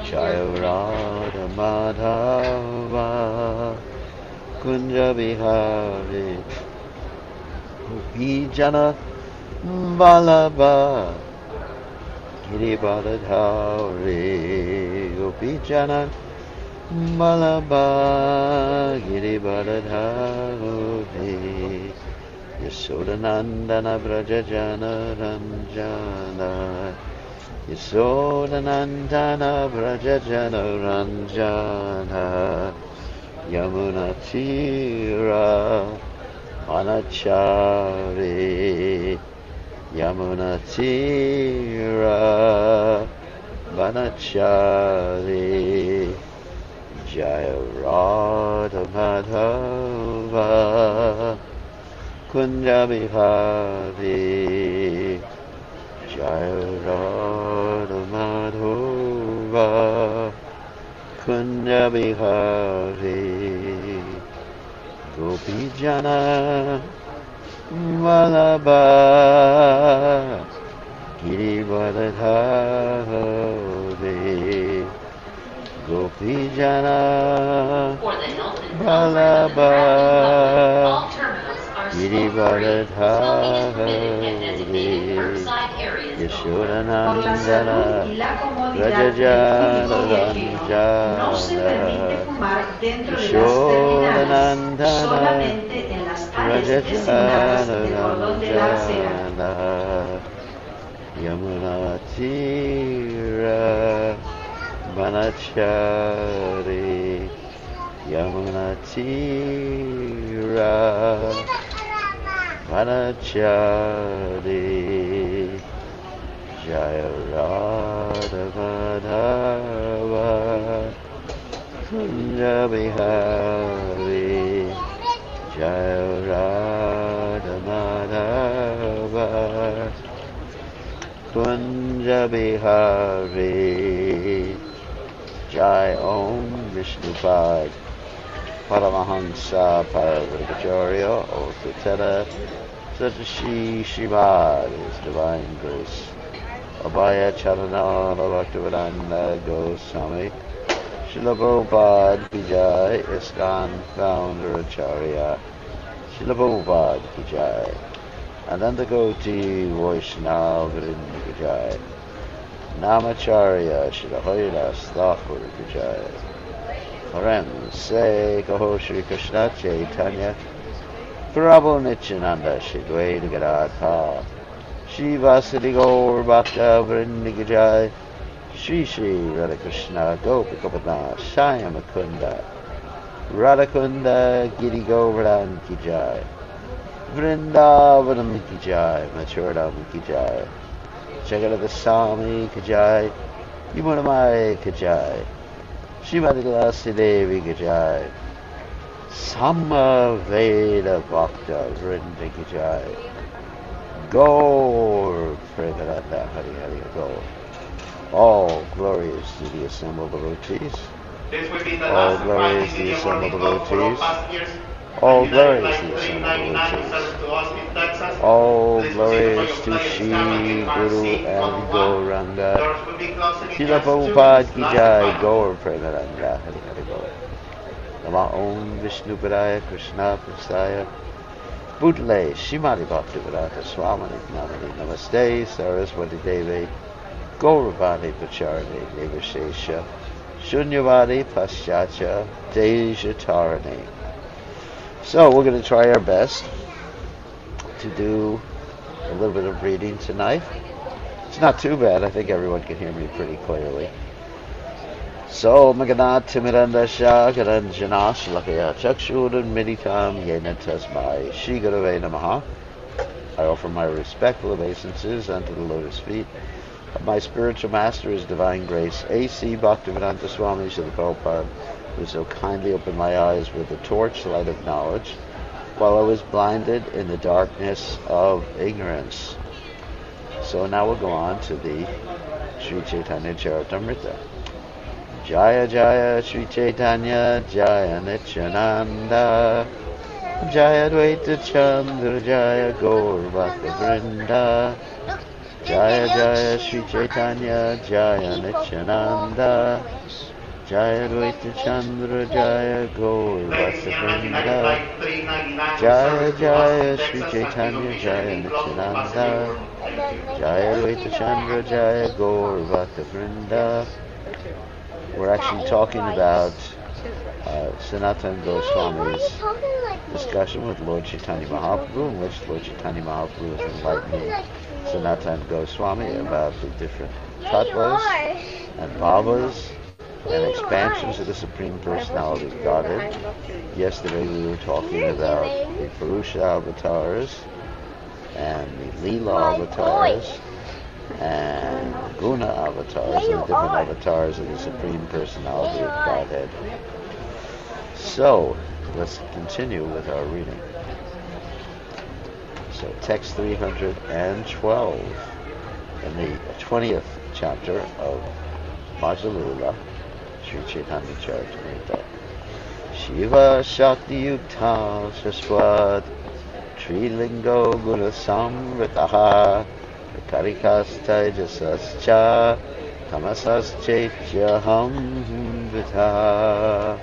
Jaya Radha Madhava Kunja Bihari Gopi Jana Vallabha Girivardhari Gopi Jana Vallabha Girivardhari Yashodanandana Vrajajana Ranjana Yashodanandana Vrajajana Ranjana Yamuna Tira Vanachari Yamuna Tira Vanachari Jaya Radha Madhava Kunja Bihari Jaya Radha Madhava Kunja Bihari Gopi Jana Vallabha Girivardhari Gopi Jana Vallabha Girivardhari Yashodanandana Vrajajana Ranjana Yashodanandana Vrajajana Ranjana Yamuna Tira Vanachari Yamuna Tira Vanachari Jaya Radha Madhava Kunja Bihari Jaya Radha Madhava Kunja Bihari Jai Om Vishnupad Paramahansa Paravajarya Otutana Satashi Shrimad His Divine Grace Abhaya Charanana Bhaktivedanta Goswami Srila Prabhupada Ki Jai ISKCON Founder Acharya Srila Prabhupada Ki Jai Ananda Koti Vaishnava Vrinda Ki Jai Namacharya Srila Haridas Thakur Ki Jai Friends, say Kaho Shri Krishna Chaitanya Prabhu Nityananda Shri Dvaita Gadadha Shri Vasudeva Gaur Bhakta Vrinda Ki Jai Shri Shri Radha Krishna Gopi Gopinath Shyam Mukunda Radhakunda Giri Govardhan Ki Jai Vrindavanam Ki Jai Machuradam Ki Jai Jagadada Swami Ki Jai Yamunamai Ki Jai Srimati Tulsi Devi Ki Jai Sama Veda Bhakta Vrinda Ki Jai Gaur Premananda Hari Hari Gaur. All glories to the assembled devotees. All glories to the assembled devotees. All glories to the assembled devotees. All glories to Shri Guru and Gauranga. Srila Prabhupada Ki Jai Gaur Premananda Hari Hari Gaur. Nama Om Vishnu Padaya Krishna Prasaya Bhutale Shrimati Bhaktivedanta Swami Namani Namaste Saraswati Devi Gauravani Pacharani Devashesha Shunyavadi Paschatya Dejatarani. So we're going to try our best to do a little bit of reading tonight. It's not too bad. I think everyone can hear me pretty clearly. So Magana Timiranda Shah Garanjana Shlakaya Chakshuran Meditam Yena Tasmai Shri Gurave Namaha. I offer my respectful obeisances unto the lotus feet of my spiritual master, His Divine Grace, A.C. Bhaktivedanta Swami Srila Prabhupada, who so kindly opened my eyes with the torchlight of knowledge while I was blinded in the darkness of ignorance. So now we'll go on to the Sri Chaitanya Charitamrita. Jaya Jaya Sri Chaitanya Jaya Nityananda Jaya Dvaita Chandra Jaya Gaur Bhakta Vrinda Jaya Jaya Sri Chaitanya Jaya Nityananda Jaya Dvaita Chandra Jaya Gaur Vasavrinda Jaya Jaya Sri Chaitanya Jaya Nityananda Jaya Dvaita Chandra Jaya Gaur Vasavrinda. We're actually talking about Sanatana Goswami's discussion with Lord Chaitanya Mahaprabhu, in which Lord Chaitanya Mahaprabhu is enlightening Sanatana Goswami about the different tattvas and bhavas and expansions of the Supreme Personality of Godhead. Yesterday we were talking about the Purusha avatars and the Leela avatars and Guna avatars, and the different avatars of the Supreme Personality of Godhead. So, let's continue with our reading. So, text 312 in the 20th chapter of Madhya Lila, Sri Chaitanya Charitamrita. Shiva Shakti Yukta Shaswat Trilingo Guna Samritaha Karikas Tejasascha Tamasas Chaitya Vita.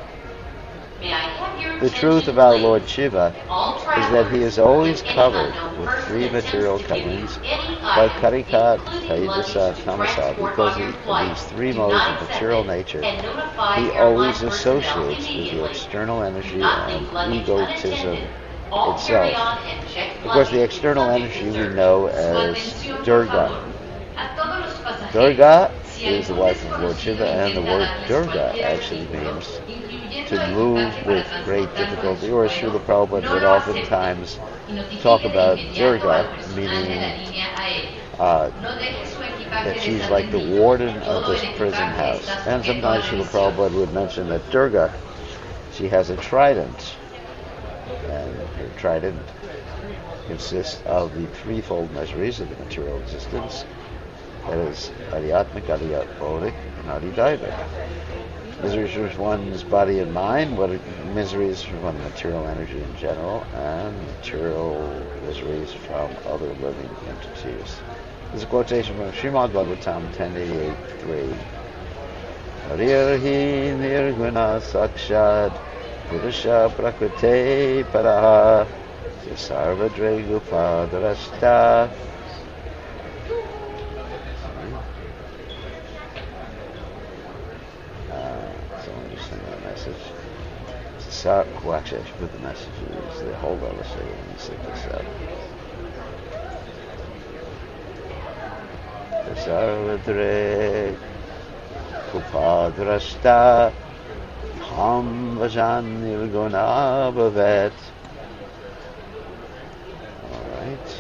The truth about Lord Shiva is that he is always covered with three material coverings by Karika, Tejasa, Tamasa. Because of these three modes of material nature, he always associates with the external energy and egotism itself. Of course, the external energy we know as Durga. Durga is the wife of Lord Shiva, and the word Durga actually means to move with great difficulty, or as Srila Prabhupada would oftentimes talk about Durga, meaning that she's like the warden of this prison house. And sometimes Srila Prabhupada would mention that Durga, she has a trident, and her trident consists of the threefold miseries of the material existence, that is, Adhyatmic, Adhyatmodic, and Adhidaivic. Miseries from one's body and mind, what miseries from material energy in general, and material miseries from other living entities. This is a quotation from Srimad Bhagavatam 1088.3. Harirhi nirguna sakshad purusha prakrite paraha sarvadregupadarashta. Well, actually, I should put the messages. Hold on a second. Let me set this up. Sarvadre Kupadrashta Ham Vajan Nirguna Bhavet. Alright.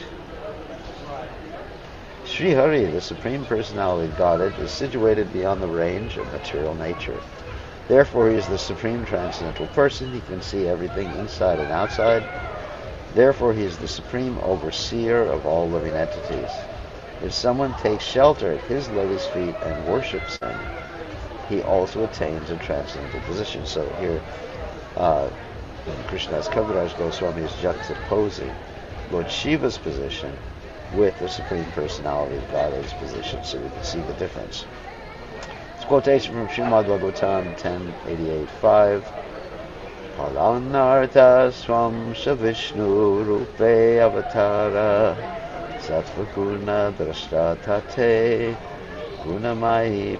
Sri Hari, the Supreme Personality of Godhead, is situated beyond the range of material nature. Therefore, he is the Supreme Transcendental Person. He can see everything inside and outside. Therefore, he is the Supreme Overseer of all living entities. If someone takes shelter at his lotus feet and worships him, he also attains a transcendental position. So here, Krishnadas Kaviraj Goswami is juxtaposing Lord Shiva's position with the Supreme Personality of Godhead's position, so we can see the difference. Quotation from Srimad Bhagavatam 1088.5. Palanartha swam shavishnu rupe avatara sattvaguna drashta tate gunamayi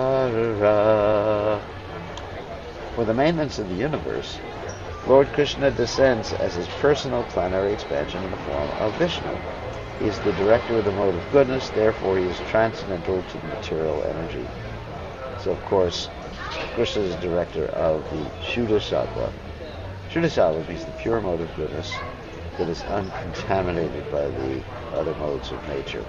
para. For the maintenance of the universe, Lord Krishna descends as his personal plenary expansion in the form of Vishnu. He is the director of the mode of goodness, therefore he is transcendental to the material energy. So, of course, Krishna is director of the Shuddha Sattva. Shuddha Sattva means the pure mode of goodness that is uncontaminated by the other modes of nature.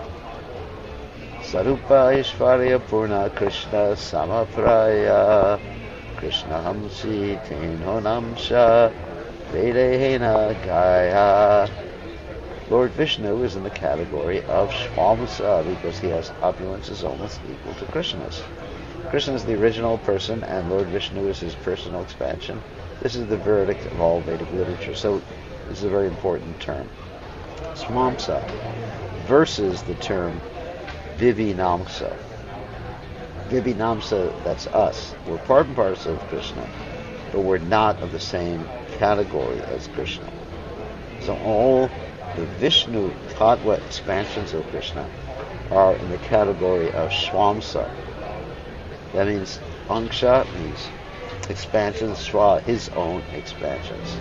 Sarupa Ishvarya Purna Krishna Samapraya Krishna Hamsi Teno Namsha Vedehena Gaya. Lord Vishnu is in the category of Shvamasa because he has opulences almost equal to Krishna's. Krishna is the original person, and Lord Vishnu is his personal expansion. This is the verdict of all Vedic literature, so this is a very important term. Swamsa, versus the term Vivinamsa. Vivinamsa, that's us. We're part and parcel of Krishna, but we're not of the same category as Krishna. So all the Vishnu Tattva expansions of Krishna are in the category of Swamsa. That means Angsha means expansions, Swa, his own expansions.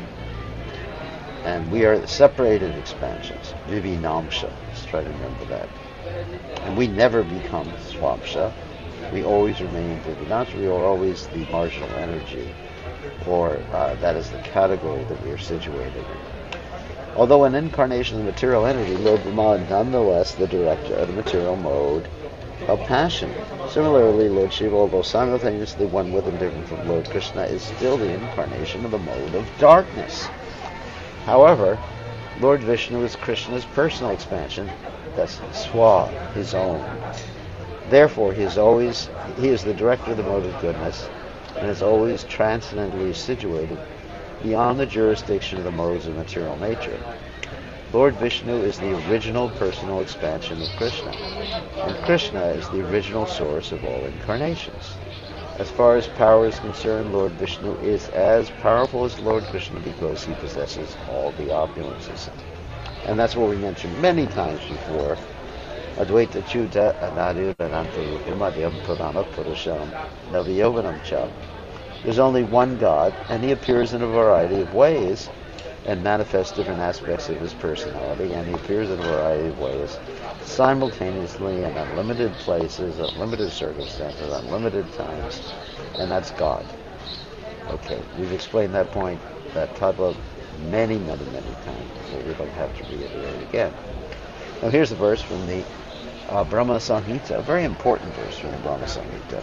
And we are separated expansions, Vivinamsha. Let's try to remember that. And we never become Swamsha. We always remain Vivinamsha. We are always the marginal energy, or that is the category that we are situated in. Although an incarnation of the material energy, Lord Brahma is nonetheless the director of the material mode of passion. Similarly, Lord Shiva, although simultaneously one with and different from Lord Krishna, is still the incarnation of the mode of darkness. However, Lord Vishnu is Krishna's personal expansion, that's Swa, his own. Therefore, he is the director of the mode of goodness, and is always transcendently situated beyond the jurisdiction of the modes of material nature. Lord Vishnu is the original personal expansion of Krishna, and Krishna is the original source of all incarnations. As far as power is concerned, Lord Vishnu is as powerful as Lord Krishna because he possesses all the opulences. And that's what we mentioned many times before. Advaita Chuta Anadir Anantarupamadhyam Pradana Purusham Naviyovanam Cha. There's only one God, and he appears in a variety of ways and manifests different aspects of his personality, and he appears in a variety of ways simultaneously in unlimited places, unlimited circumstances, unlimited times, and that's God. Okay, we've explained that point, that tattva, many times, so we don't have to reiterate again. Now here's a verse from the Brahma Samhita, a very important verse from the Brahma Samhita.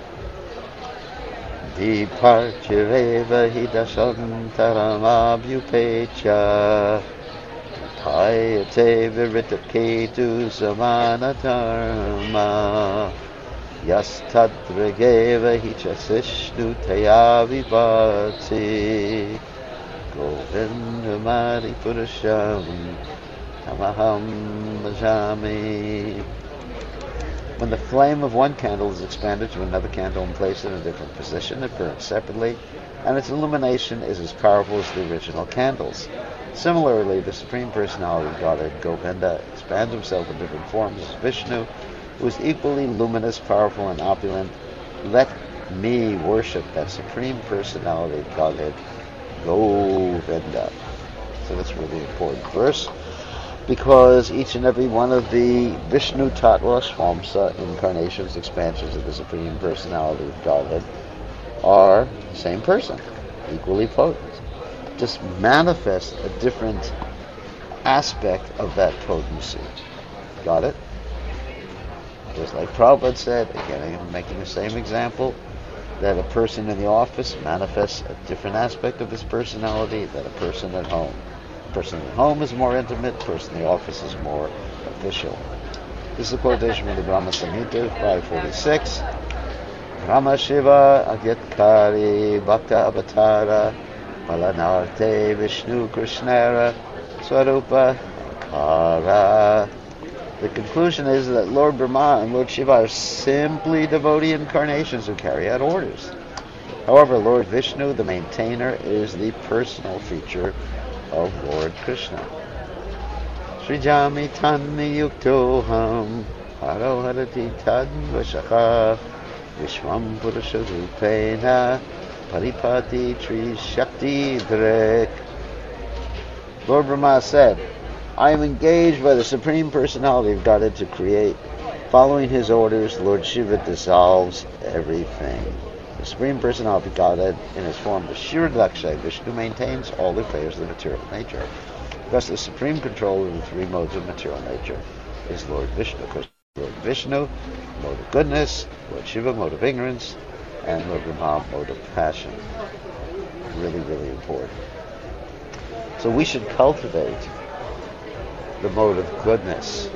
Diparchireva hidashantaramabhupecha Tayate viritaketu samanadharma Yastadregeva hichasishnu tayavivati Govindamadi purusham tamaham bhajami. When the flame of one candle is expanded to another candle and placed in a different position, it burns separately, and its illumination is as powerful as the original candles. Similarly, the Supreme Personality of Godhead, Govinda, expands himself in different forms as Vishnu, who is equally luminous, powerful, and opulent. Let me worship that Supreme Personality of Godhead, Govinda. So that's a really important verse, because each and every one of the Vishnu Tattva Swamsa incarnations, expansions of the Supreme Personality of Godhead, are the same person, equally potent. Just manifest a different aspect of that potency. Got it? Just like Prabhupada said, again I'm making the same example, that a person in the office manifests a different aspect of his personality than a person at home. The person at home is more intimate, the person in the office is more official. This is a quotation from the Brahma Samhita, 546. Brahma Shiva Agyatkari Bhakta Avatara Malanarte Vishnu Krishnara Swarupa Kara. The conclusion is that Lord Brahma and Lord Shiva are simply devotee incarnations who carry out orders. However, Lord Vishnu, the maintainer, is the personal feature of Lord Krishna. Srijami Tanni Yuktoham Haro Harati Tad Vashakha Vishwam Purusha Rupena Paripati Tri Shakti Drek. Lord Brahma said, I am engaged by the Supreme Personality of Godhead to create. Following his orders, Lord Shiva dissolves everything. The Supreme Personality of Godhead, in his form the Shiradakshay Vishnu, maintains all the affairs of the material nature. Thus, the supreme controller of the three modes of material nature is Lord Vishnu. Because Lord Vishnu, mode of goodness; Lord Shiva, mode of ignorance; and Lord Brahma, mode of passion. Really, really important. So we should cultivate the mode of goodness.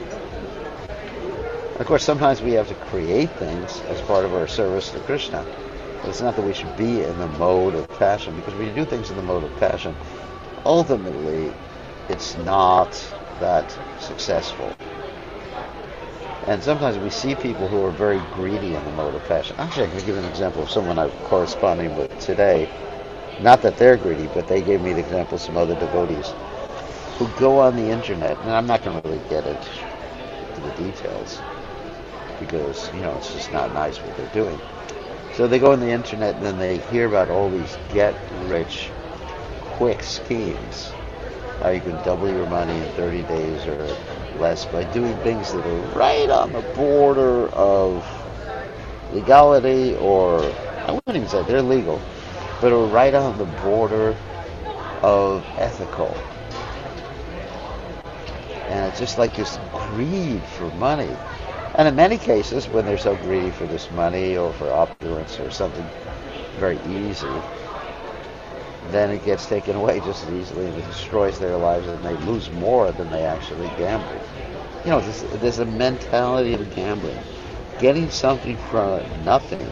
Of course, sometimes we have to create things as part of our service to Krishna. But it's not that we should be in the mode of passion, because when you do things in the mode of passion, ultimately it's not that successful. And sometimes we see people who are very greedy in the mode of passion. Actually, I can give an example of someone I'm corresponding with today. Not that they're greedy, but they gave me the example of some other devotees who go on the internet, and I'm not going to really get into the details because, it's just not nice what they're doing. So they go on the internet and then they hear about all these get-rich-quick schemes. How you can double your money in 30 days or less by doing things that are right on the border of legality, or I wouldn't even say they're legal, but are right on the border of ethical. And it's just like this greed for money. And in many cases, when they're so greedy for this money or for opulence or something very easy, then it gets taken away just as easily and it destroys their lives and they lose more than they actually gambled. There's a mentality of gambling. Getting something from nothing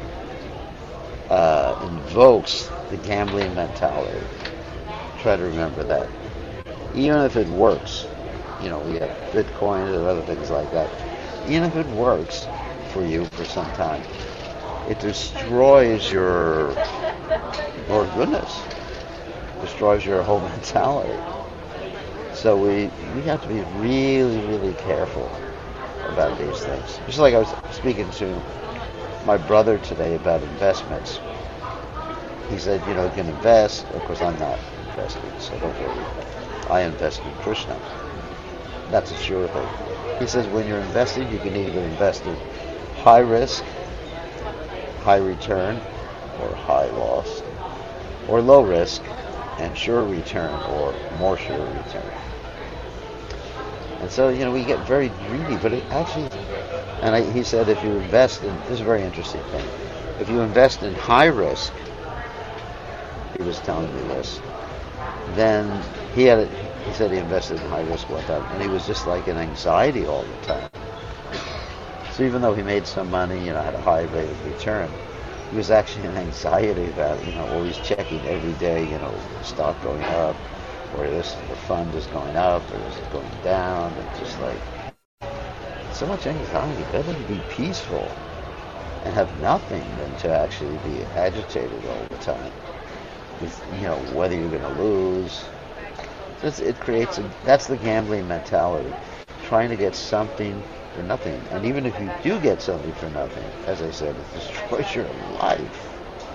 invokes the gambling mentality. Try to remember that. Even if it works, we have Bitcoin and other things like that. Even if it works for you for some time, it destroys your goodness, destroys your whole mentality. So we have to be really, really careful about these things. Just like I was speaking to my brother today about investments. He said, you can invest. Of course, I'm not investing, so don't worry. I invest in Krishna. That's a sure thing. He says when you're investing, you can either invest in high risk, high return, or high loss, or low risk and sure return, or more sure return. And so, we get very greedy, but it actually, he said if you invest in, this is a very interesting thing, if you invest in high risk, he was telling me this, then he said he invested in high risk one time, and he was just like in anxiety all the time. So even though he made some money, had a high rate of return, he was actually in anxiety about, always checking every day, the stock going up, or the fund is going up, or is it going down, and just like, so much anxiety. Better to be peaceful and have nothing than to actually be agitated all the time with, whether you're going to lose. It creates that's the gambling mentality, trying to get something for nothing. And even if you do get something for nothing, as I said, it destroys your life.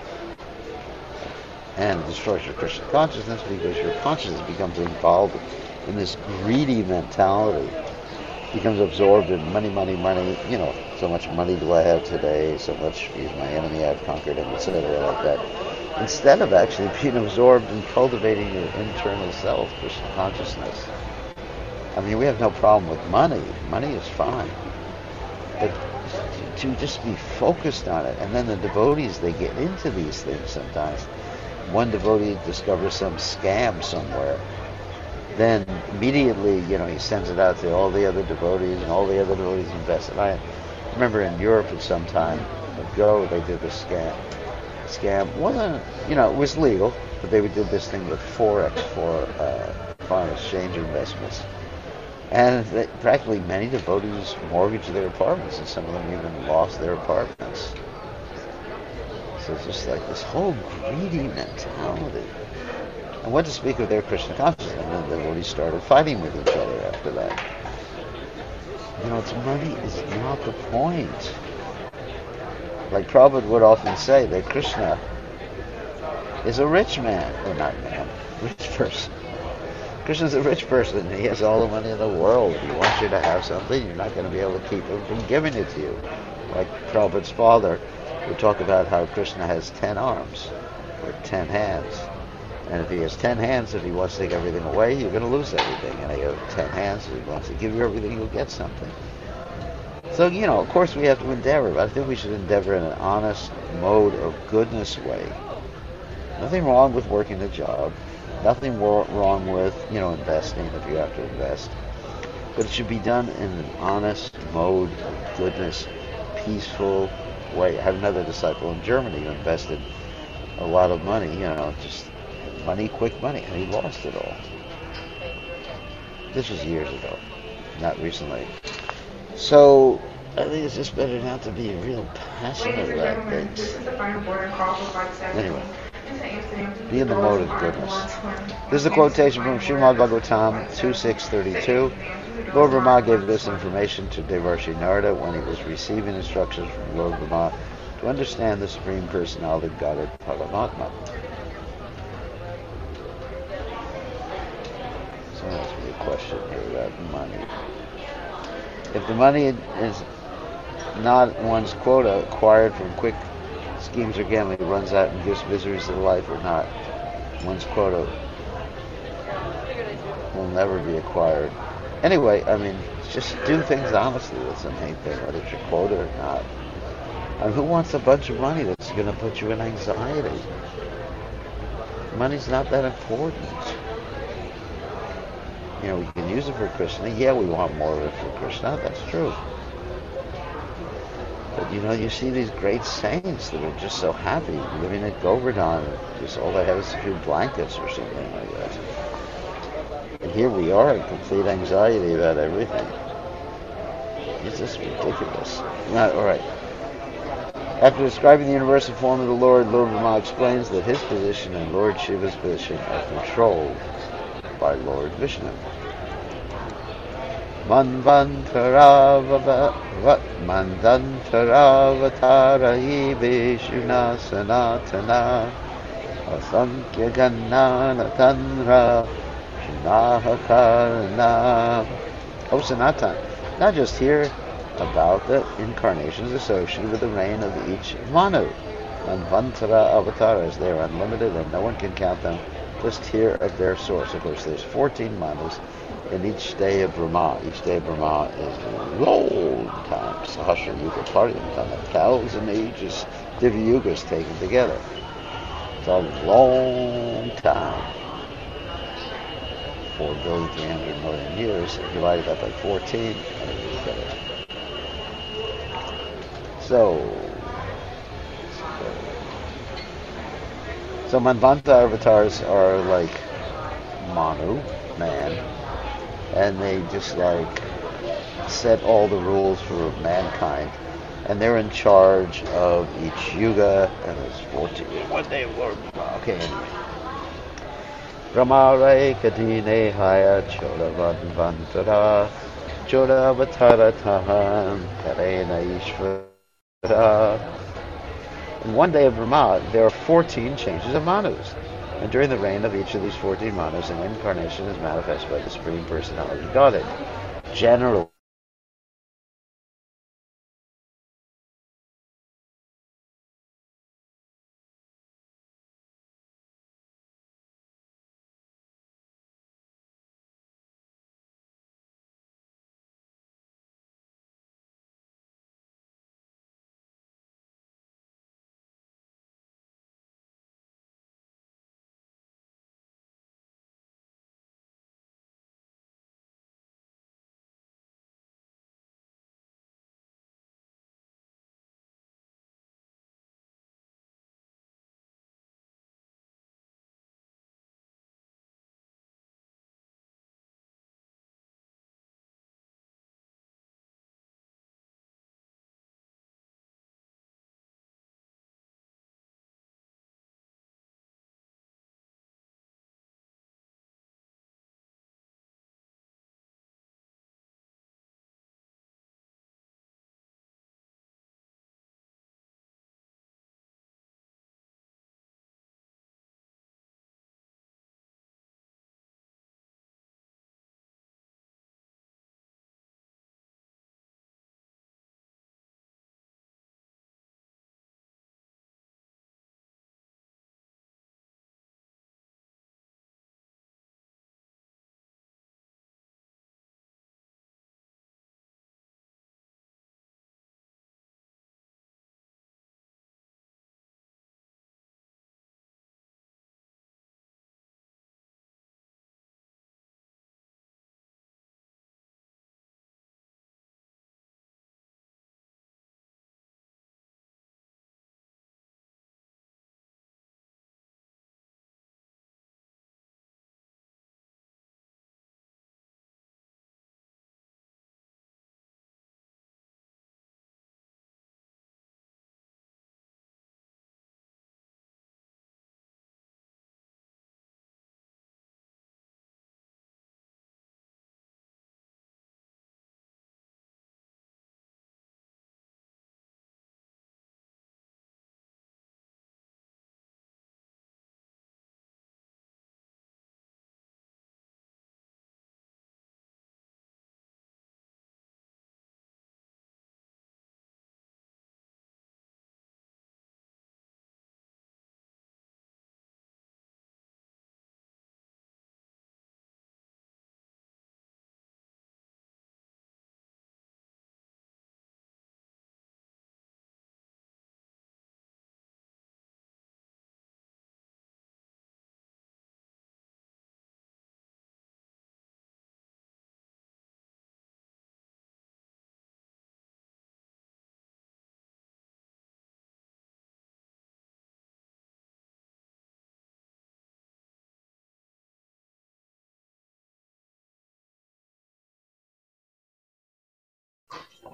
And it destroys your Krishna consciousness because your consciousness becomes involved in this greedy mentality. Becomes absorbed in money, so much money do I have today, so much is my enemy I've conquered him, etc. like that. Instead of actually being absorbed in cultivating your internal self, Krishna consciousness. We have no problem with money. Money is fine. But to just be focused on it, and then the devotees, they get into these things sometimes. One devotee discovers some scam somewhere. Then immediately, he sends it out to all the other devotees, and all the other devotees invest. And I remember in Europe at some time ago, they did this scam. The scam wasn't, it was legal, but they did this thing with Forex, foreign exchange investments. And practically many devotees mortgaged their apartments, and some of them even lost their apartments. So it's just like this whole greedy mentality. And what to speak of their Krishna consciousness? And then the devotees started fighting with each other after that. Money is not the point. Like Prabhupada would often say that Krishna is a rich man, or not man, rich person. Krishna's a rich person. He has all the money in the world. If he wants you to have something, you're not going to be able to keep him from giving it to you. Like Prabhupada's father would talk about how Krishna has 10 arms, or 10 hands. And if he has 10 hands, if he wants to take everything away, you're going to lose everything. And he has 10 hands, if he wants to give you everything, you'll get something. So, of course we have to endeavor, but I think we should endeavor in an honest mode of goodness way. Nothing wrong with working a job. Nothing wrong with, investing if you have to invest. But it should be done in an honest mode of goodness, peaceful way. I have another disciple in Germany who invested a lot of money, just money, quick money, and he lost it all. This was years ago, not recently. So I think it's just better not to be real passionate about things. Anyway, be in the mode of goodness. This is a quotation from Srimad Bhagavatam 2.6.32. Lord Brahma gave this information to Devarshi Narada when he was receiving instructions from Lord Brahma to understand the Supreme Personality of Godhead Paramatma. Someone asked me a question here about money. If the money is not one's quota acquired from quick schemes or gambling, runs out and gives miseries to life or not, one's quota will never be acquired. Anyway, I mean, just do things honestly. That's the main thing, whether it's your quota or not. And who wants a bunch of money that's going to put you in anxiety? Money's not that important. You know, we can use it for Krishna. Yeah, we want more of it for Krishna. That's true. But, you know, you see these great saints that are just so happy living at Govardhan. Just all they have is a few blankets or something like that. And here we are in complete anxiety about everything. It's just ridiculous. All right. After describing the universal form of the Lord, Lord Brahma explains that his position and Lord Shiva's position are controlled by Lord Vishnu. Manvantaravatara Vishuna Sanatana Asankhya Ganana Tanra Shinahakarana. Oh, Sanatan. Not just here about the incarnations associated with the reign of each Manu. Manvantara avatars, they are unlimited and no one can count them. Just hear of their source. Of course, there's 14 Manus in each day of Brahma. Each day of Brahma is a long time. Sahasra Yuga Paryantam, 1,000 ages, Divya Yugas taken together. It's a long time. 4,300,000,000 years. Divided that by 14. So Manvanta avatars are like Manu, man, and they just like set all the rules for mankind, and they're in charge of each yuga, and there's 14. One day Lord. Okay, anyway. Brahmare Kadine Haya Chodavanvantara Chodavatara Tahan Karena Ishvara. In one day of Brahma, there are 14 changes of Manus. And during the reign of each of these 14 Manus, an incarnation is manifested by the Supreme Personality of Godhead. Generally,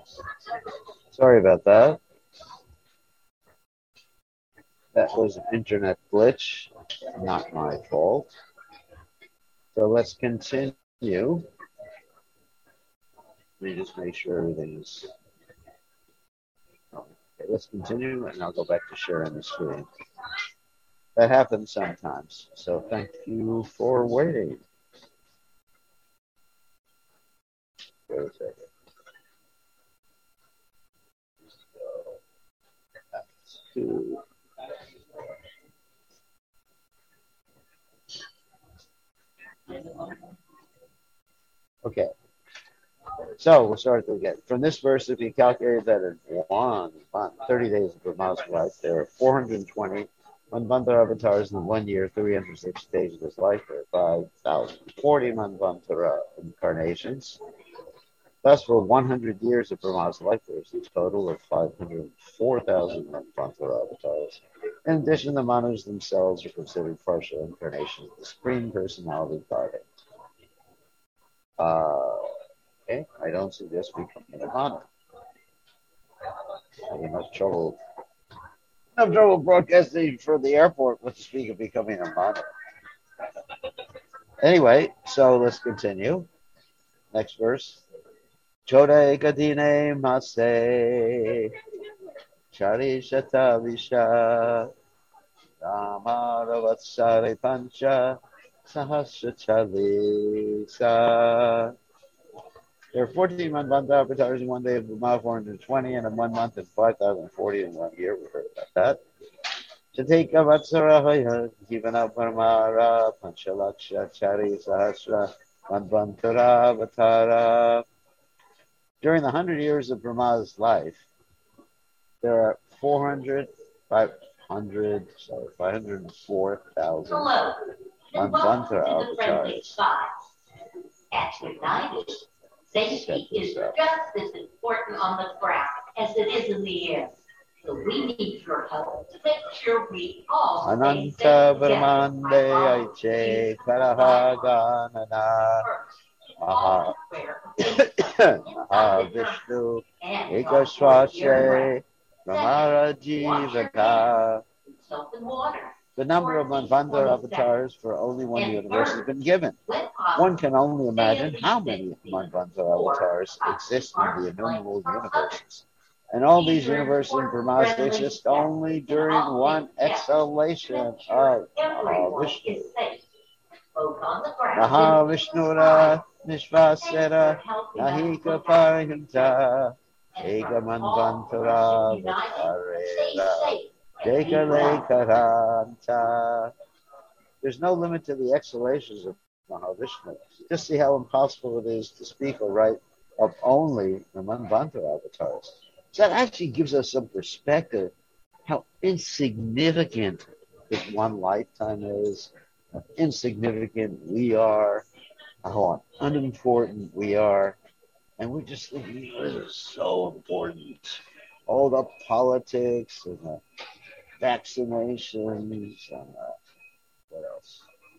Sorry about that. That was an internet glitch, not my fault. So let's continue. Let me just make sure everything's... Okay, let's continue, and I'll go back to sharing the screen. That happens sometimes, so thank you for waiting. Wait a second. Okay. So we'll start again. From this verse, if you calculate that in 30 days of Brahma's life, there are 420 Manvantara avatars in 1 year, 360 days of his life. There are 5,040 Manvantara incarnations. Thus, for 100 years of Brahma's life, there's a total of 504,000 Manvantara avatars. In addition, the Manus themselves are considered partial incarnations of the Supreme Personality Godhead. Okay, I don't suggest becoming a Manu. I have enough trouble broadcasting from the airport with the speak of becoming a Manu. Anyway, so let's continue. Next verse. Chode Kadine Mase Chari Shata Visha Ramaravatsare Pancha Sahasra Chalisa. There are 14 Manvantara avatars in 1 day of Brahma, 420, and in 1 month and 5,040 in 1 year. We heard about that. Chateka Vatsarahaya Jivana Parmara Panchalaksha Chari Sahasra Manvantara Avatara. During the 100 years of Brahma's life, there are 504,000 Manvantara avatars. At United, safety is just as important on the ground as it is in the air. So we need your help to make sure we all stay safe Ananta Brahmande Aiche Karahaganana Mahavishnu Ekaswashe Ramara Jivaka. The number of Manvantara avatars for only one universe has been given. One can only imagine how many Manvantara avatars exist in the innumerable universes. And all these universes in Brahmas exist only during one exhalation of Mahavishnu. Mahavishnura Nishvasera Nahika Parihanta Eka Manvantara Vatarera Dekaranta. There's no limit to the exhalations of Mahavishnu. Just see how impossible it is to speak or write of only the Manvantara avatars. So that actually gives us some perspective how insignificant this one lifetime is, how insignificant we are, how unimportant we are. And we just think this is so important. All the politics and the vaccinations and what else?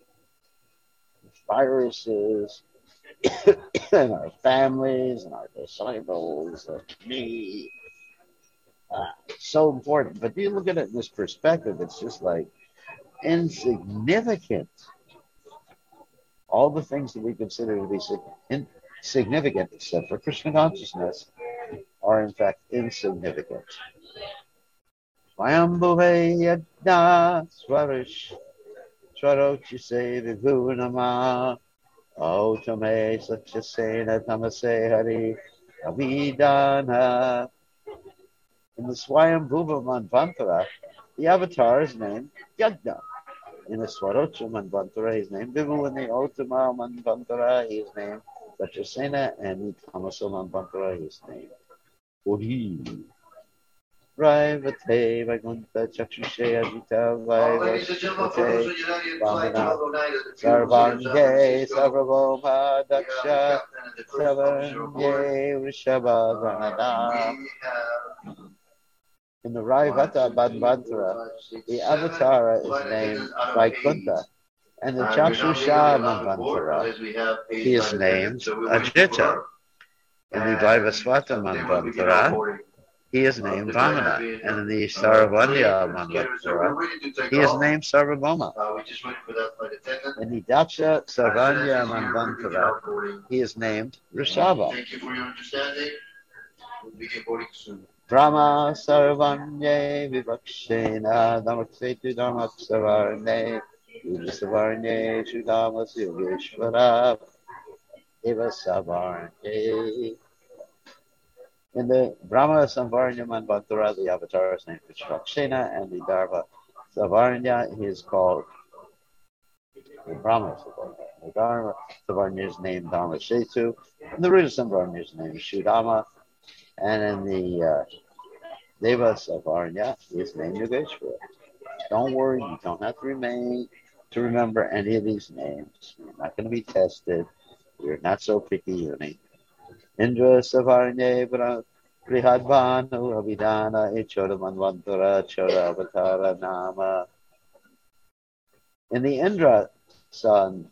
Viruses and our families and our disciples and me. It's so important. But you look at it in this perspective, it's just like insignificant. All the things that we consider to be insignificant, except for Krishna consciousness, are in fact insignificant. Swayambhuve yajna swarish swarochise vibhunama autame satyasena tamase hari avidana. In the Swayambhuva Manvantara, the avatar is named Yajna. In the Swarocha Manvantara, he is named Vibhu. In the Ottama Manvantara, he is named Satyasena. And in the Tamasa Manvantara, he is named Puri. Raivate Vagunta Chakshushe Ajita Vaivate Vamana Sarvange Savrabhoma Daksha Savange Rishabha Ganana. In the Raivata Manvantara, the Avatara is named Vaikuntha, and the Chakshusha Manvantara, he is named Ajita. In the Vaivasvata Manvantara, he is named Vamana. And in the Saravanya Manvantara, he is named Sarvabhauma. In the Daksha Sarvanya Manvantara, he is named Rishabha. Thank you for your understanding. We'll begin voting soon. Brahma Sarvanye Vivakshena Namaksetu Dharmaksavarne Yujasavarne Shudamas Yogeshvara Eva Savarne. In the Brahma Samvarnya Manvantara, the avatar is named Vishvakshena, and the Dharma Savarnya is called the Brahma Savarnya. The Dharma Savarnya is named Dharma Shetu, and the Ruda Samvarnya is named Shudama, and in the Deva Savarnya is named Yogeshwara. Don't worry, you don't have to remember any of these names. You're not going to be tested. You're not so picky, Uni. Indra Savarnya Prihadvanu Abhidana Ichoda Manvantara Choda Avatara Nama. In the Indra Savarnya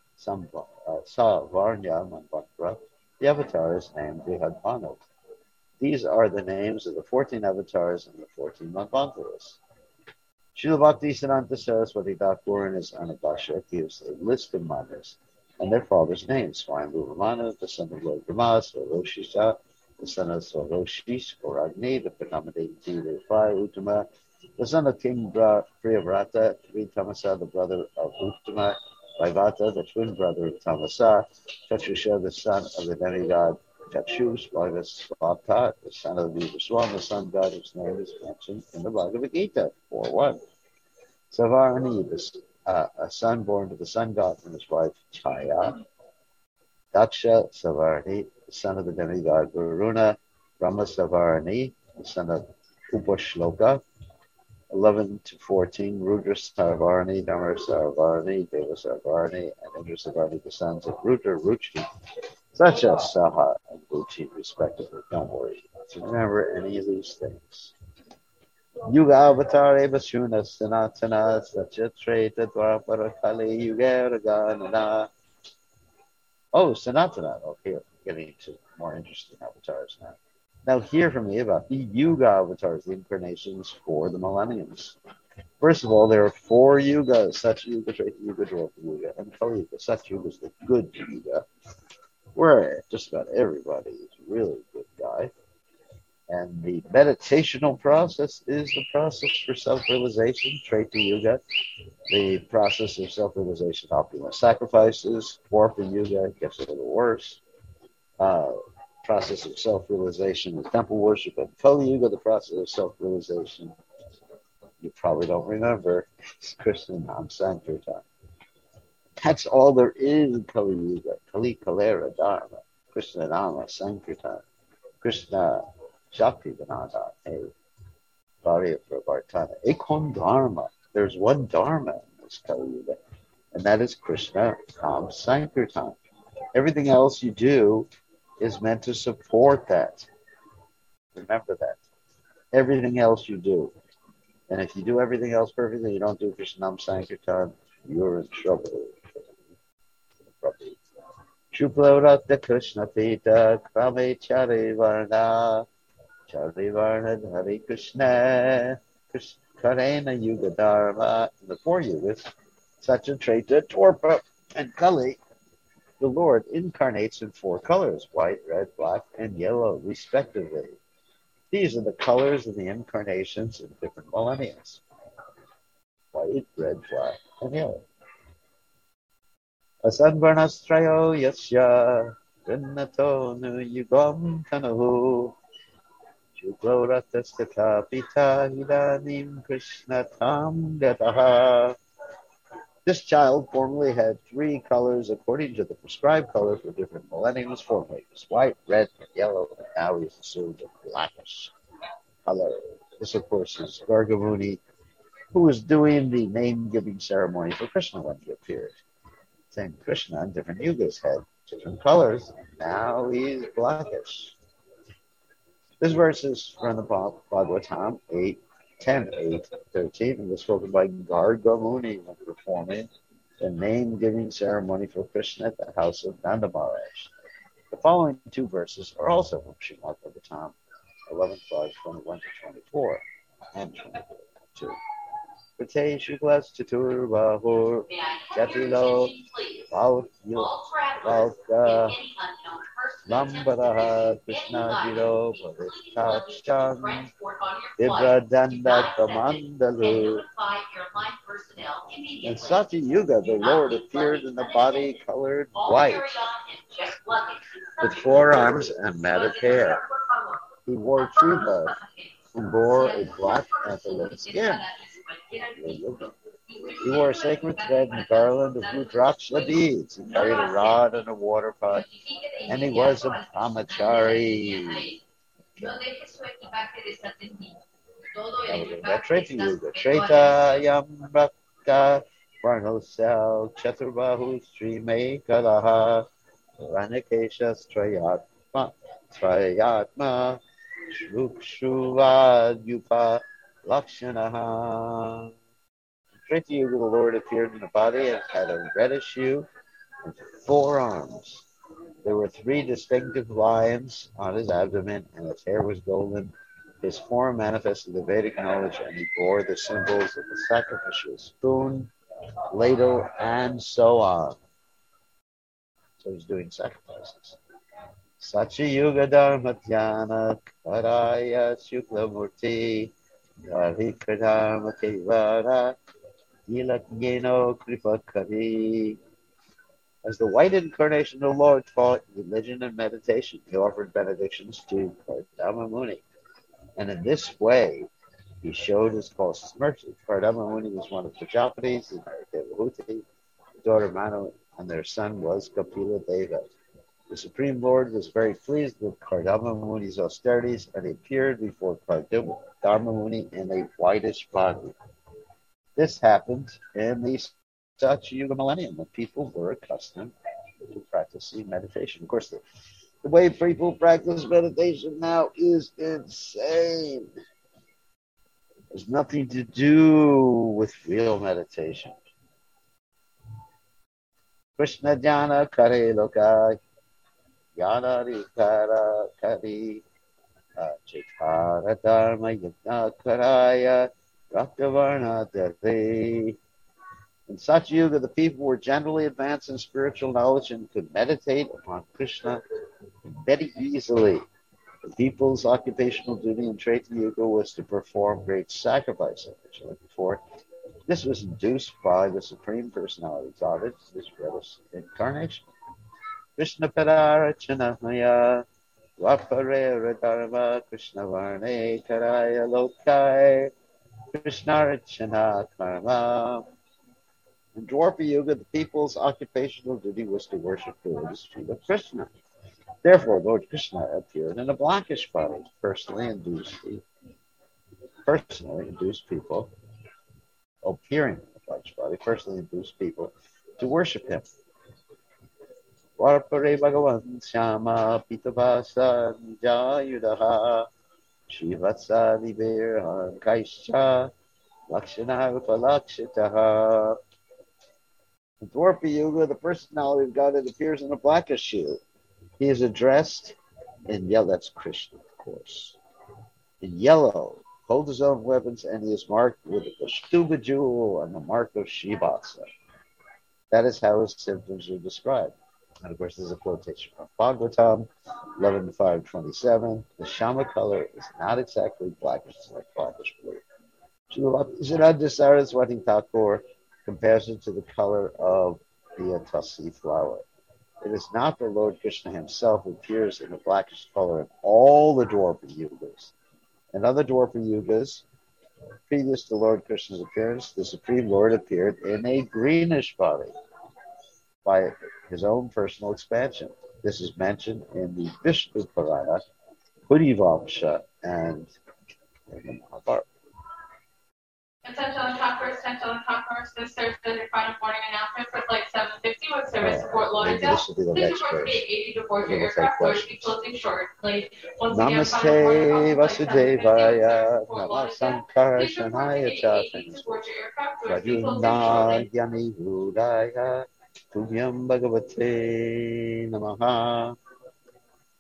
Manvantara, the avatar is named Prihadvanu. These are the names of the 14 avatars and the 14 Manvantaras. Srila Bhaktisiddhanta Saraswati Thakur in his Anubhashya gives a list of manas and their father's names. Swayambhuva Manu, the son of Lord Brahma, Swaroshisha, the son of Swaroshish, or Agni, the predominating deity of fire, Uttama, the son of King Priyavrata, Tamasa, the brother of Uttama, Vaivata, the twin brother of Tamasa, Chachusha, the son of the demigod Chakshus, Vaivasvata, the son of Vivaswan, the sun god whose name is mentioned in the Bhagavad Gita, 4.1. Savarani, a son born to the sun god from his wife Chaya. Daksha Savarani, the son of the demigod Varuna. Brahma Savarani, the son of Upashloka. 11 to 14, Rudra Savarani, Dhamma Savarani, Deva Savarani, and Indra Savarani, the sons of Rudra, Ruchi, such as Saha and Ruchi, respectively. Don't worry to remember any of these things. Yuga Avatare Vashuna Sanatana Sachatreta Dwarapara Kali Yuga. Oh, Sanatana. Okay, getting into more interesting avatars now. Now hear from me about the Yuga avatars, the incarnations for the millenniums. First of all, there are 4 yugas: Satya Yuga, Treta Yuga, Dwapara Yuga, and Kali Yuga. Satya Yuga is the good yuga, where just about everybody is really a good guy. And the meditational process is the process for self-realization, Treta Yuga. The process of self-realization, opulent sacrifices. Dwapara Yuga gets a little worse. Process of self-realization is temple worship. And Kali Yuga, the process of self-realization, you probably don't remember, it's Krishna Nam Sankirtan. That's all there is in Kali Yuga. Kali Kalera Dharma, Krishna Nama Sankirtan, Krishna Shakti Vanada, Varya Pravartana, Ekon Dharma. There's one Dharma in this Kali Yuga, and that is Krishna Nam Sankirtan. Everything else you do is meant to support that. Remember that. Everything else you do. And if you do everything else perfectly, you don't do Krishna Nam Sankirtan, you're in trouble. Shupla Rata Krishna Pita Krame Chari Varna Hari Krishna Karena Yuga Dharma. In the 4 yugas, Satya, Treta, Dwapara, and Kali, the Lord incarnates in 4 colors: white, red, black, and yellow, respectively. These are the colors of the incarnations in different millenniums: white, red, black, and yellow. Asadvarnastrayo yasya Vinnato nu yugam tanahu Shukloratastata pita hidanim Krishna tam gataha. This child formerly had 3 colors according to the prescribed color for different millenniums. Formerly it was white, red, and yellow, and now he is assumed a blackish color. This, of course, is Gargamuni, who was doing the name-giving ceremony for Krishna when he appeared. Same Krishna in different yugas had different colors, and now he's blackish. This verse is from the Bhagavatam 10:8-13, and was spoken by Gargamuni when performing the name-giving ceremony for Krishna at the house of Nanda Maharaj. The following two verses are also from Srimad Bhagavatam 11:5, 21-24 and 22. Prate Shuklas Chaturvahur Jatilo Valka Lambaraha Krishna Jiro Bhavitacham Vibradanda Kamandalu. In Satya Yuga, the Lord appeared in a body colored white with 4 arms and matted hair. He wore tribha and bore a black antlered skin. He wore a sacred thread and garland of Rudraksha beads. He carried a rod and a water pot, and he was a brahmachari. Treta Yuga. Treta Yamraka Varnosel Chaturbahu Sri Kalaha Ranikesha Trayatma Shrukshuvad Yupa Lakshanaha. Treta Yuga, the Lord appeared in a body and had a reddish hue and 4 arms. There were 3 distinctive lines on his abdomen, and his hair was golden. His form manifested the Vedic knowledge, and he bore the symbols of the sacrificial spoon, ladle, and so on. So he's doing sacrifices. Satya Yuga Dharma Dhyana Karaya Shukla Murti Dharika Dharma Kevara Yilaknyeno Kripakari. As the white incarnation of the Lord taught religion and meditation, he offered benedictions to Kardama Muni. And in this way, he showed his causeless mercy. Kardama Muni was one of Prajapati's, his married Devahuti, his daughter Manu, and their son was Kapila Deva. The Supreme Lord was very pleased with Kardama Muni's austerities, and he appeared before Kardama Muni in a whitish body. This happened in the Satya Yuga millennium, when people were accustomed to practicing meditation. Of course, the way people practice meditation now is insane. There's nothing to do with real meditation. Krishna Jnana Kare Loka Yana Rikara Kari Chaitara Dharma Yajna Karaya Raktavarna Dare. In Satya Yuga, the people were generally advanced in spiritual knowledge and could meditate upon Krishna very easily. The people's occupational duty in Treta Yuga was to perform great sacrifice, as mentioned before. This was induced by the Supreme Personality of Godhead, this reddish incarnation. Krishna Padara Chanamaya Vapare Dharma Krishna Varne Karaya Lokai Krishna Rachana Karma. In Dwapara Yuga, the people's occupational duty was to worship the lotus feet of Krishna. Therefore, Lord Krishna appeared in a blackish body, personally induced people, appearing in a blackish body, personally induced people to worship him. Varpare Bhagavan Syama Pitavasa Nijayudaha Shivatsa Liberhan Kaisha Lakshana Upalakshitaha. In Dwapara Yuga, the personality of God appears in a blackish hue. He is addressed in yellow, that's Krishna, of course. In yellow, holds his own weapons, and he is marked with a Kaustubha jewel and the mark of Shivatsa. That is how his symptoms are described. And of course, there's a quotation from Bhagavatam 11:5-27. The Shama color is not exactly blackish, it's like blackish blue. Srimati Saraswati Thakur compares it to the color of the Atasi flower. It is not the Lord Krishna himself who appears in a blackish color in all the Dwapara Yugas. In other Dwapara Yugas, previous to Lord Krishna's appearance, the Supreme Lord appeared in a greenish body by his own personal expansion. This is mentioned in the Vishnu Purana, Purivamsha, and the Mahabharata. And touch on the top first, this Thursday, your final morning announcement for flight 750 with service to Fort Lauderdale. Please report to gate 80 to board your aircraft. Doors will be closing shortly. Namaste Vasudevaya Namasankarshanaya Chasana Rajuna Yanihudaya Tuvyam Bhagavate Namaha.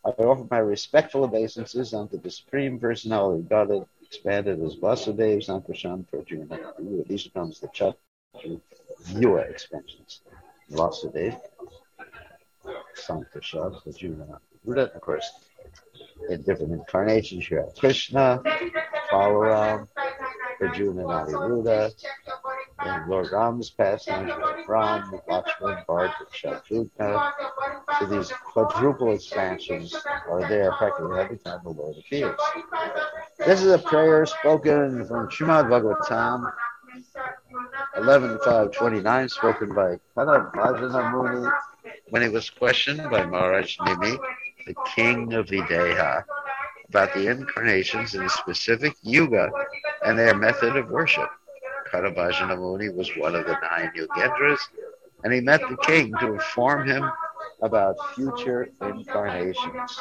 I offer my respectful obeisances unto the Supreme Personality, God expanded as Vasudeva Sankarshan Prajuna. These becomes the Chatu Viewer expansions. Vasudeva Sankarshan Prajuna. Of course, in different incarnations, you have Krishna, Balaram, Arjuna, Aniruddha, and Lord Ram's pastimes, you have Ram, Lakshman, Bharata, Shatrughna. So these quadruple expansions are there practically every time the Lord appears. This is a prayer spoken from Srimad Bhagavatam 11.5.29, spoken by Kadavajana Muni when he was questioned by Maharaj Nimi, the king of Videha, about the incarnations in a specific yuga and their method of worship. Kadavajana Muni was one of the 9 Yogendras, and he met the king to inform him about future incarnations.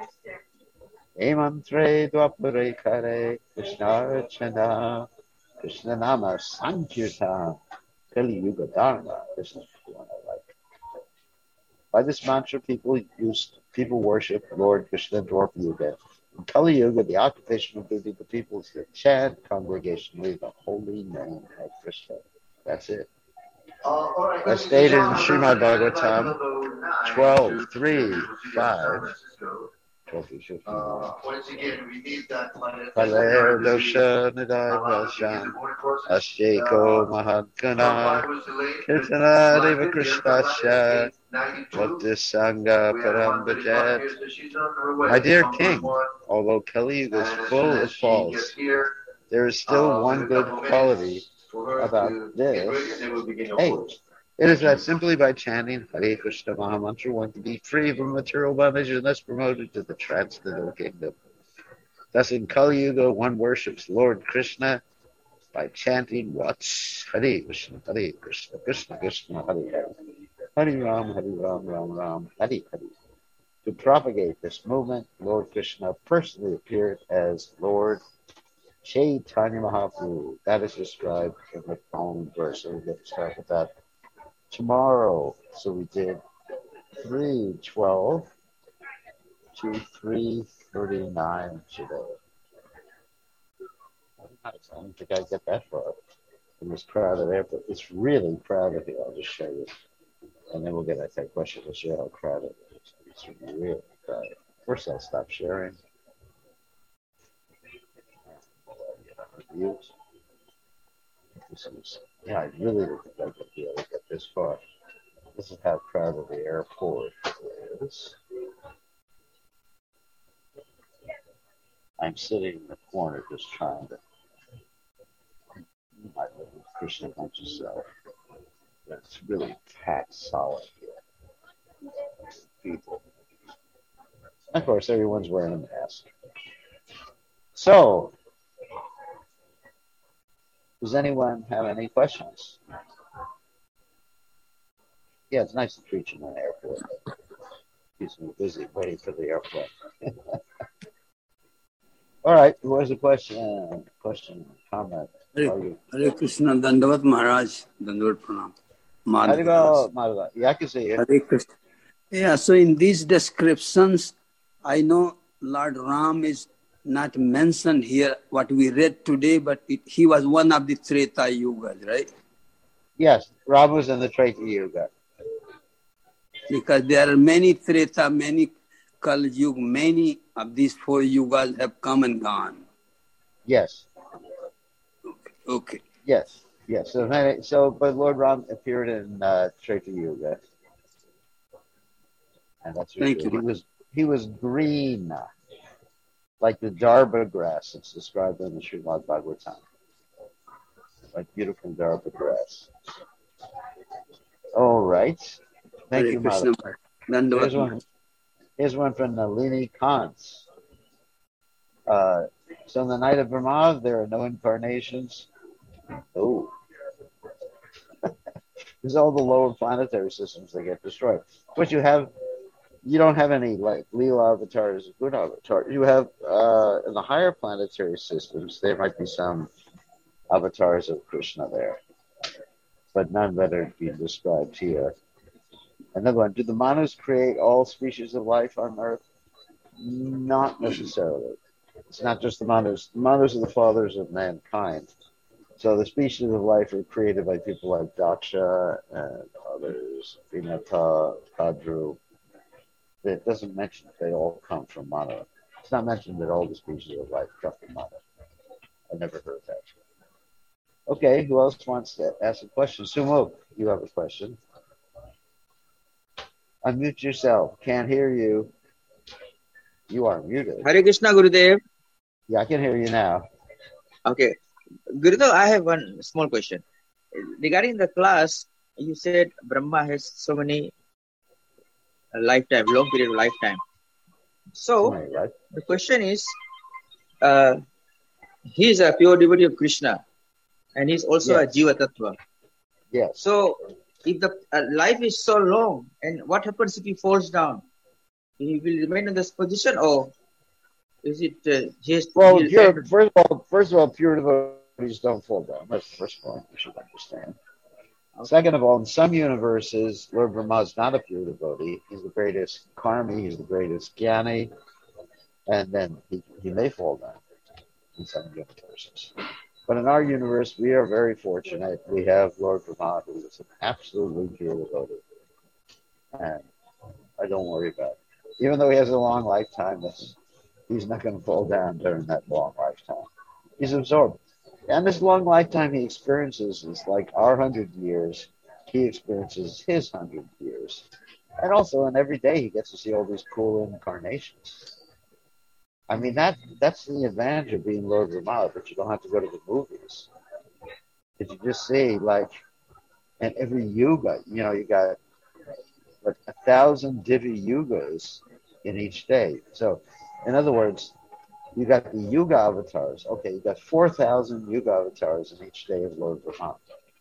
Emantre dvapare kare Krishna Archana Krishna Nama Sankirtan Kali Yuga Dharma. This is the one I like. By this mantra, people worship Lord Krishna Dwarf Yuga. In Kali Yuga, the occupational duty of the people is to chant congregationally the holy name of Krishna. That's it. As stated in Srimad Bhagavatam 12.3.5. Once again, we need that planet. Dosha Nidai Vashan Asheko Mahakana Kirtana Deva Krishnasya Bhaktisanga Parambhajet. My dear King, although Kali Yuga is full of faults, there is still one good quality about this age. It is that simply by chanting Hare Krishna Mahamantra, one can be free from material bondage and thus promoted to the transcendental kingdom. Thus in Kali Yuga, one worships Lord Krishna by chanting what? Hare Krishna, Krishna Krishna, Hare Hare. Hare Ram, Ram Ram, Hare Hare. To propagate this movement, Lord Krishna personally appeared as Lord Chaitanya Mahaprabhu. That is described in the following verse. So we're going to start with that tomorrow. So we did 3:12 to 3:39 today. I don't think I get that far. It was crowded airport. It's really crowded here. I'll just show you. And then we'll get that question to show how crowded it is. It's really crowded. First, I'll stop sharing. Yeah, I really didn't think I could be able to get this far. This is how crowded the airport is. I'm sitting in the corner just trying to. You might live with Krishna bunch yourself. It's really packed solid here. People. Of course, everyone's wearing a mask. So, does anyone have any questions? Yeah, it's nice to preach in an airport. Keeps me busy waiting for the airplane. All right, who has a question? Comment? Hare Krishna, Dandavat Maharaj, Dandavat Pranam. Madhava. Yeah, I can see it. Hare Krishna. Yeah, so in these descriptions, I know Lord Ram is not mentioned here, what we read today, but he was one of the Treta Yugas, right? Yes, Ram was in the Treta Yuga. Because there are many Treta, many Kali Yuga, many of these 4 yugas have come and gone. Yes. Okay. Yes. So, but Lord Ram appeared in Treta Yuga. And that's what Thank you. He was green. Like the darba grass, it's described in the Srimad Bhagavatam. Like beautiful darba grass. All right. Thank you, Madam. Here's one from Nalini Kant. So in the night of Brahma, there are no incarnations. Oh. Because all the lower planetary systems, they get destroyed. But you don't have any like Leela avatars, good avatars. You have in the higher planetary systems, there might be some avatars of Krishna there, but none that are being described here. Another one: do the Manus create all species of life on Earth? Not necessarily. It's not just the Manus. The Manus are the fathers of mankind. So the species of life are created by people like Daksha and others, Vinata, Kadru. It doesn't mention that they all come from Manu. It's not mentioned that all the species of life come from Manu. I never heard that. Okay, who else wants to ask a question? Sumo, you have a question. Unmute yourself. Can't hear you. You are muted. Hare Krishna, Gurudev. Yeah, I can hear you now. Okay. Gurudev, I have one small question. Regarding the class, you said Brahma has so many lifetime, long period of lifetime. So, right. The question is, he is a pure devotee of Krishna and he's also a Jiva Tattva. Yes. So, if the life is so long, and what happens if he falls down? He will remain in this position, or is it just... Well, first of all, pure devotees don't fall down. That's the first point you should understand. Okay. Second of all, in some universes, Lord Brahma is not a pure devotee. He's the greatest karmi, he's the greatest jnani, and then he may fall down in some universes. But in our universe, we are very fortunate. We have Lord Brahma, who is an absolutely pure devotee. And I don't worry about it. Even though he has a long lifetime, he's not going to fall down during that long lifetime. He's absorbed. And this long lifetime he experiences is like our 100 years. He experiences his 100 years. And also, in every day, he gets to see all these cool incarnations. I mean, that's the advantage of being Lord Brahma, but you don't have to go to the movies. Did you just see, like, in every yuga, you got like 1,000 Divi yugas in each day. So, in other words, you got the yuga avatars. Okay, you got 4,000 yuga avatars in each day of Lord Brahma.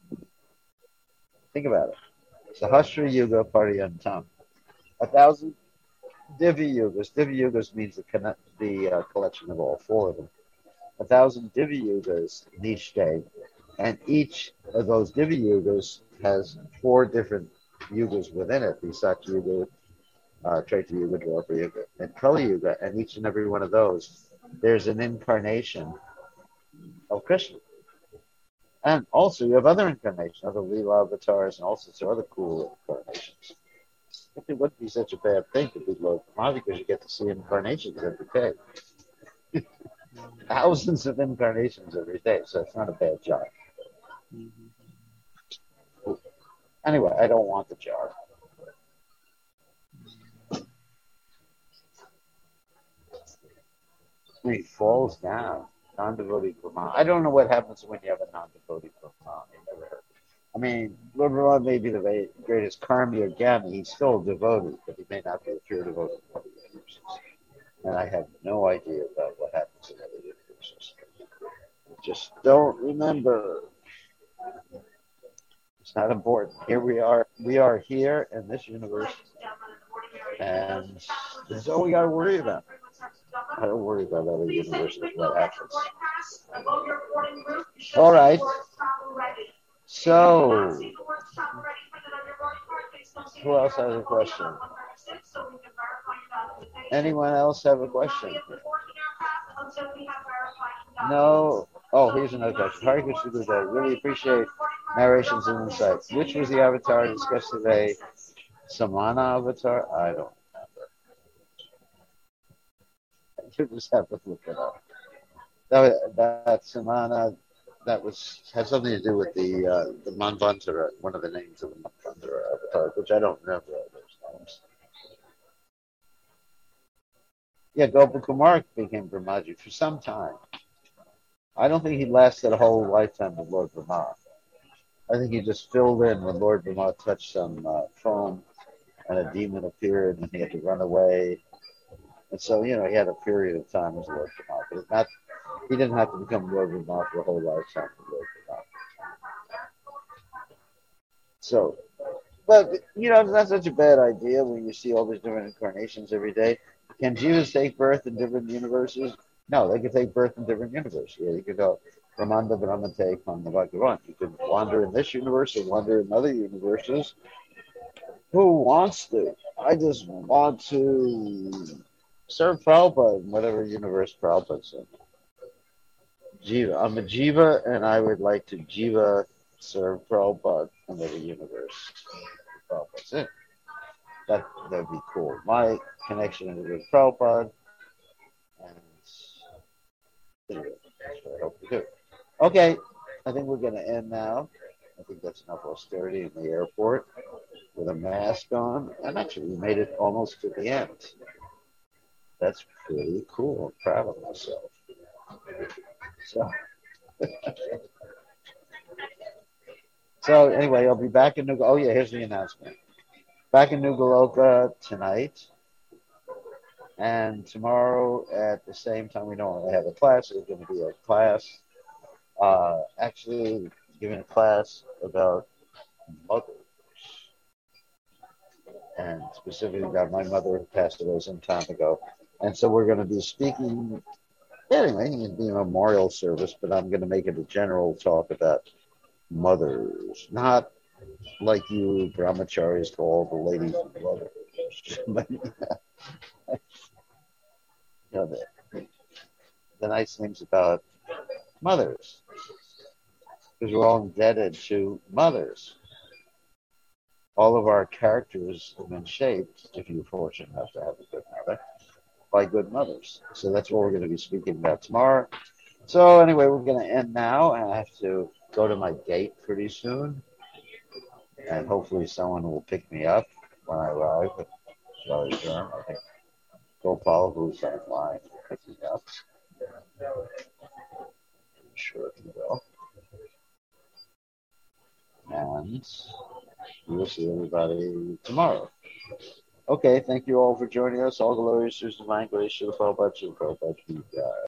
Think about it. Sahasra yuga paryantam. 1,000 Divi yugas. Divi yugas means the collection of all four of them. 1,000 Divi yugas in each day, and each of those Divi yugas has 4 different yugas within it: the Satya Yuga, Treta Yuga, Dwapara Yuga, and Kali Yuga. And each and every one of those, there's an incarnation of Krishna. And also, you have other incarnations, other Leela avatars, and all sorts of other cool incarnations. It wouldn't be such a bad thing to be Lord Brahma, because you get to see incarnations every day. Thousands of incarnations every day, so it's not a bad job. Anyway, I don't want the job. He falls down. Non-devotee Brahma. I don't know what happens when you have a non-devotee Brahma. I never heard. I mean, Lord Brahma may be the greatest karmi or jnani. He's still a devotee, but he may not be a pure devotee in other universes. And I have no idea about what happens in other universes. Just don't remember. It's not important. Here we are. We are here in this universe, and that's all we got to worry about. I don't worry about other universes, what happens. All right. So, who else has a question? Anyone else have a question? No? Oh, here's another question. Hare Krishna Gurudev. Really appreciate narrations and insights. Which was the avatar discussed today? Samana avatar? I don't remember. You just have to look it up. That Samana, that had something to do with the Manvantara, one of the names of the Manvantara avatar, which I don't remember all those names. Yeah, Gopal Kumar became Brahmaji for some time. I don't think he lasted a whole lifetime with Lord Brahma. I think he just filled in when Lord Brahma touched some foam and a demon appeared and he had to run away. And so, he had a period of time as Lord Brahma. But he didn't have to become Lord Brahma for a whole lifetime with Lord Brahma. So, but, it's not such a bad idea when you see all these different incarnations every day. Can Jivas take birth in different universes? No, they can take birth in different universes. Yeah, you could go Brahmanda, Brahmate, Kanda, Bhagavan. You could wander in this universe or wander in other universes. Who wants to? I just want to serve Prabhupada in whatever universe Prabhupada's in. Jiva. I'm a Jiva, and I would like to Jiva serve Prabhupada in whatever universe Prabhupada's in. That'd be cool. My connection is with Prabhupada, and anyway, that's what I hope to do. Okay, I think we're going to end now. I think that's enough austerity in the airport with a mask on. And actually, we made it almost to the end. That's pretty cool. I'm proud of myself. So anyway, I'll be back in New. Oh yeah, here's the announcement. Back in New Goloka tonight, and tomorrow at the same time we normally have a class. There's going to be a class, actually giving a class about mothers, and specifically about my mother who passed away some time ago. And so we're going to be speaking. Anyway, it'll be a memorial service, but I'm going to make it a general talk about mothers, not like you brahmacharis call the ladies mothers. But, the nice things about mothers, because we're all indebted to mothers. All of our characters have been shaped, if you're fortunate enough to have a good mother, by good mothers. So that's what we're going to be speaking about tomorrow. So anyway, we're going to end now, and I have to go to my gate pretty soon, and hopefully someone will pick me up when I arrive at Charlie Durham. I think Gopal, who's on the line, will pick me up. I'm sure he will. And we will see everybody tomorrow. Okay, thank you all for joining us. All glories to the divine grace, Srila Prabhupada, Srila Prabhupada,